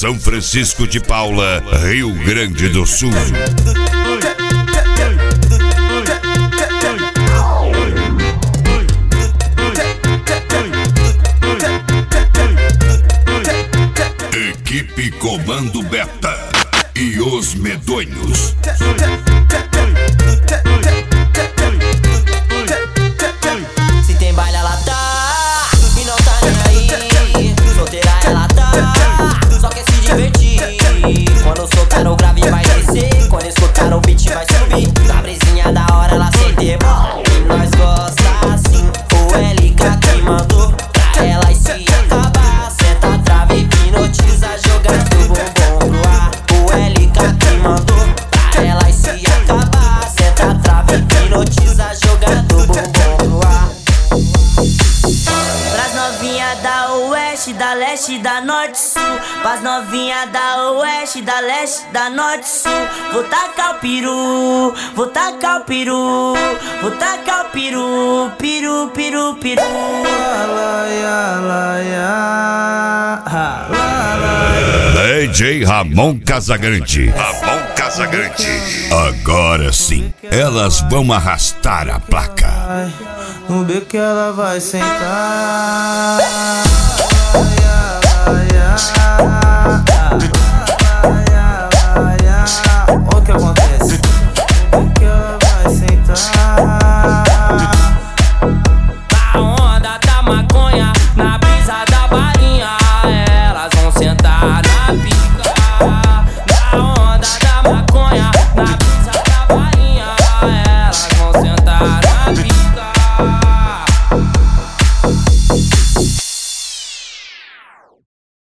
São Francisco de Paula, Rio Grande do Sul. Equipe Comando Beta e os Medonhos. Se tem baile ela tá, e não tá nem aí. Solteira ela tá, só quer se divertir. Quando soltar o grave vai descer, quando escutar o beat vai subir. Na brisinha da hora ela sente bom, e nós gosta assim. O LK que mandou pra ela se acabar. Senta a trave, hipnotiza, jogando bumbum pro ar. O LK que mandou pra ela se acabar. Senta a trave, hipnotiza, jogando bumbum pro ar. Pras novinha da oeste, da leste, da norte, sul. Pras novinha da oeste, da leste, da norte, sul. Vou tacar o peru, vou tacar o peru, vou tacar o peru, peru, peru, peru. DJ Ramon Casagrande. Ramon Casagrande. Agora sim, elas vão arrastar a placa. No beco ela vai sentar.